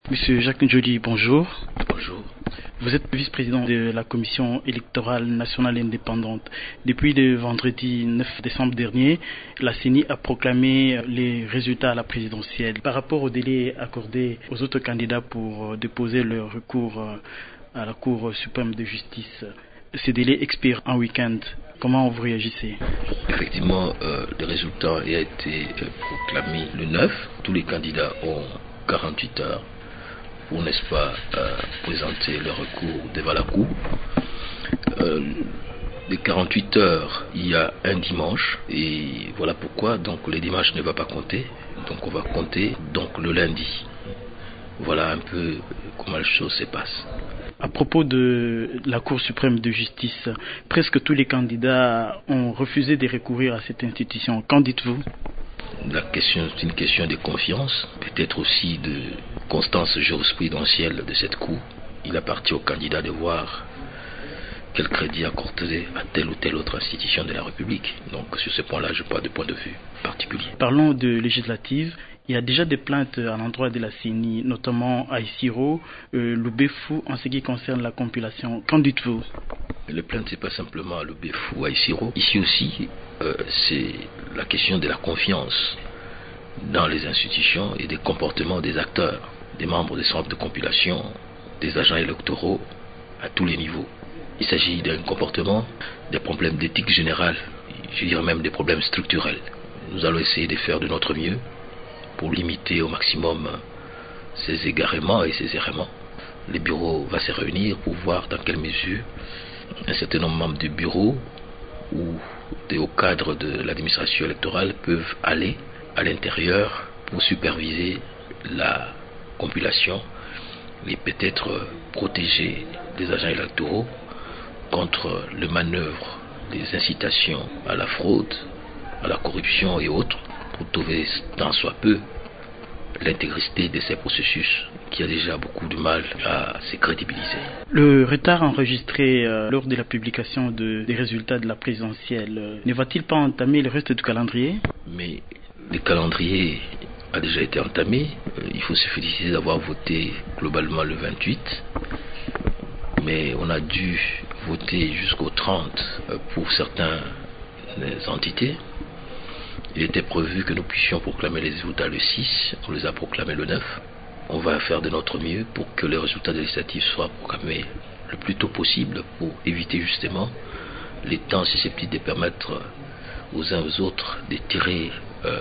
Monsieur Jacques Njoli, bonjour. Bonjour. Vous êtes vice-président de la Commission électorale nationale indépendante. Depuis le vendredi 9 décembre dernier, la CENI a proclamé les résultats à la présidentielle. Par rapport au délai accordé aux autres candidats pour déposer leur recours à la Cour suprême de justice, ce délai expire en week-end. Comment vous réagissez? Effectivement, le résultat a été proclamé le 9. Tous les candidats ont 48 heures pour, n'est-ce pas, présenter leur recours devant la Cour. Les 48 heures, il y a un dimanche, et voilà pourquoi donc le dimanche ne va pas compter, donc on va compter donc le lundi. Voilà un peu comment les choses se passent. À propos de la Cour suprême de justice, presque tous les candidats ont refusé de recourir à cette institution. Qu'en dites-vous? La question, c'est une question de confiance, peut-être aussi de constance jurisprudentielle de cette Cour. Il appartient aux candidats de voir quel crédit accorder à telle ou telle autre institution de la République. Donc sur ce point-là, je n'ai pas de point de vue particulier. Parlons de législative. Il y a déjà des plaintes à l'endroit de la CENI, notamment à Isiro, Loubefou, en ce qui concerne la compilation. Qu'en dites-vous? Les plaintes, ce n'est pas simplement à Loubefou, à Isiro. Ici aussi, c'est la question de la confiance dans les institutions et des comportements des acteurs, des membres des centres de compilation, des agents électoraux à tous les niveaux. Il s'agit d'un comportement, des problèmes d'éthique générale, je dirais même des problèmes structurels. Nous allons essayer de faire de notre mieux pour limiter au maximum ces égarements et ces errements. Le bureau va se réunir pour voir dans quelle mesure un certain nombre de membres du bureau ou des hauts cadres de l'administration électorale peuvent aller à l'intérieur pour superviser la compilation et peut-être protéger les agents électoraux contre le manœuvre des incitations à la fraude, à la corruption et autres, pour trouver tant soit peu l'intégrité de ces processus qui a déjà beaucoup de mal à se crédibiliser. Le retard enregistré lors de la publication des résultats de la présidentielle ne va-t-il pas entamer le reste du calendrier? Mais le calendrier a déjà été entamé. Il faut se féliciter d'avoir voté globalement le 28, mais on a dû voter jusqu'au 30 pour certaines entités. Il était prévu que nous puissions proclamer les résultats le 6, on les a proclamés le 9. On va faire de notre mieux pour que les résultats législatifs soient proclamés le plus tôt possible pour éviter justement les temps susceptibles de permettre aux uns aux autres de tirer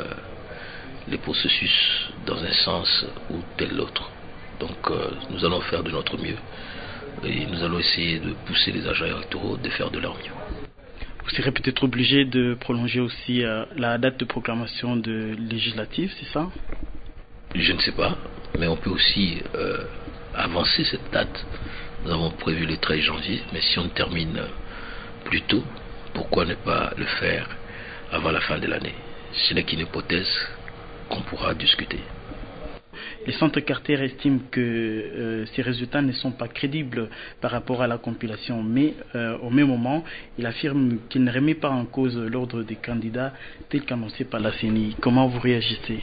les processus dans un sens ou tel autre. Donc nous allons faire de notre mieux et nous allons essayer de pousser les agents électoraux de faire de leur mieux. Vous serez peut-être obligé de prolonger aussi la date de proclamation de législative, c'est ça? Je ne sais pas, mais on peut aussi avancer cette date. Nous avons prévu le 13 janvier, mais si on termine plus tôt, pourquoi ne pas le faire avant la fin de l'année? Ce n'est qu'une hypothèse qu'on pourra discuter. Les centres Carter estiment que ces résultats ne sont pas crédibles par rapport à la compilation, mais au même moment, il affirme qu'il ne remet pas en cause l'ordre des candidats tel qu'annoncé par la CENI. Comment vous réagissez?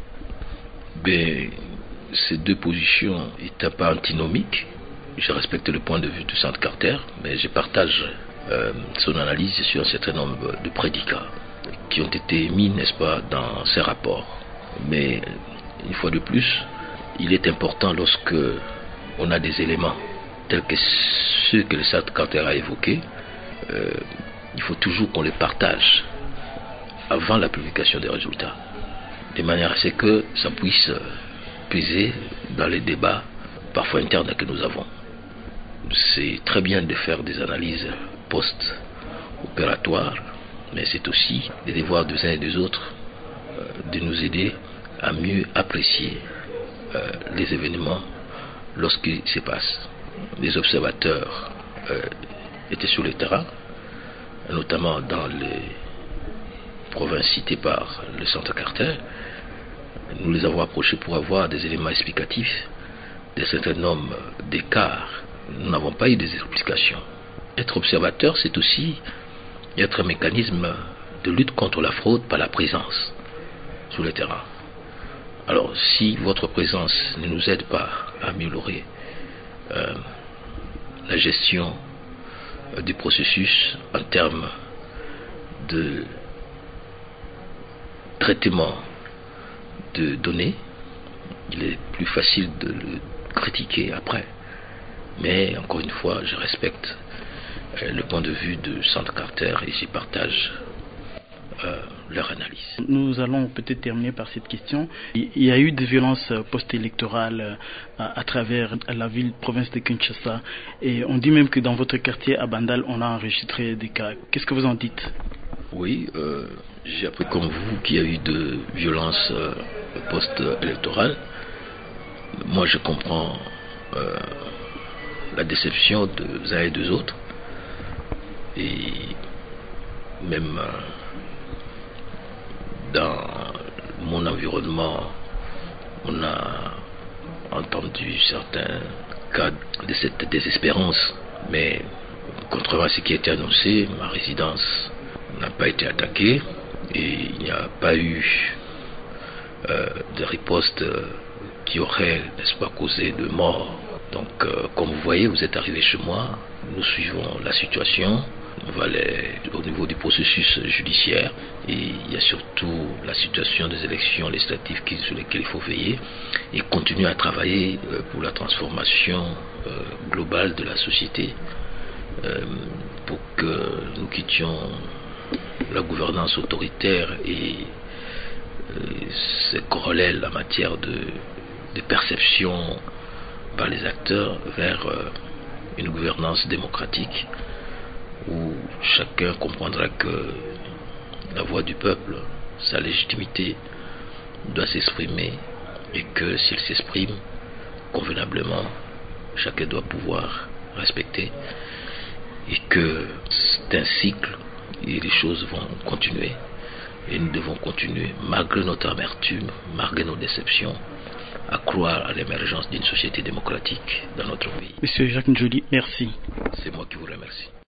Ces deux positions étaient pas antinomiques. Je respecte le point de vue du centre Carter, mais je partage son analyse sur un certain nombre de prédicats qui ont été mis, n'est-ce pas, dans ces rapports. Mais une fois de plus, il est important lorsque on a des éléments tels que ceux que le centre Carter a évoqués, il faut toujours qu'on les partage avant la publication des résultats, de manière à ce que ça puisse peser dans les débats parfois internes que nous avons. C'est très bien de faire des analyses post-opératoires, mais c'est aussi le devoir des uns et des autres de nous aider à mieux apprécier les événements lorsqu'ils se passent. Les observateurs étaient sur le terrain, notamment dans les provinces citées par le centre Carter. Nous les avons approchés pour avoir des éléments explicatifs d'un certain nombre d'écarts. Nous n'avons pas eu des explications. Être observateur, c'est aussi être un mécanisme de lutte contre la fraude par la présence sur le terrain. Alors, si votre présence ne nous aide pas améliorer la gestion du processus en termes de traitement de données. Il est plus facile de le critiquer après, mais encore une fois, je respecte le point de vue de Centre Carter et j'y partage leur analyse. Nous allons peut-être terminer par cette question. Il y a eu des violences post-électorales à travers la province de Kinshasa, et on dit même que dans votre quartier à Bandal, on a enregistré des cas. Qu'est-ce que vous en dites? Oui, j'ai appris comme vous qu'il y a eu de violences post-électorales. Moi, je comprends la déception des uns et des autres, et même dans mon environnement, on a entendu certains cas de cette désespérance, mais contrairement à ce qui a été annoncé, ma résidence n'a pas été attaquée et il n'y a pas eu de riposte qui aurait, n'est-ce pas, causé de mort. Donc, comme vous voyez, vous êtes arrivé chez moi, nous suivons la situation. On va aller au niveau du processus judiciaire, et il y a surtout la situation des élections législatives sur lesquelles il faut veiller et continuer à travailler pour la transformation globale de la société, pour que nous quittions la gouvernance autoritaire et ses corollaires en matière de perception par les acteurs vers une gouvernance démocratique où chacun comprendra que la voix du peuple, sa légitimité doit s'exprimer, et que s'il s'exprime convenablement, chacun doit pouvoir respecter, et que c'est un cycle et les choses vont continuer, et nous devons continuer malgré notre amertume, malgré nos déceptions, à croire à l'émergence d'une société démocratique dans notre pays. Monsieur Jacques Njoli, merci. C'est moi qui vous remercie.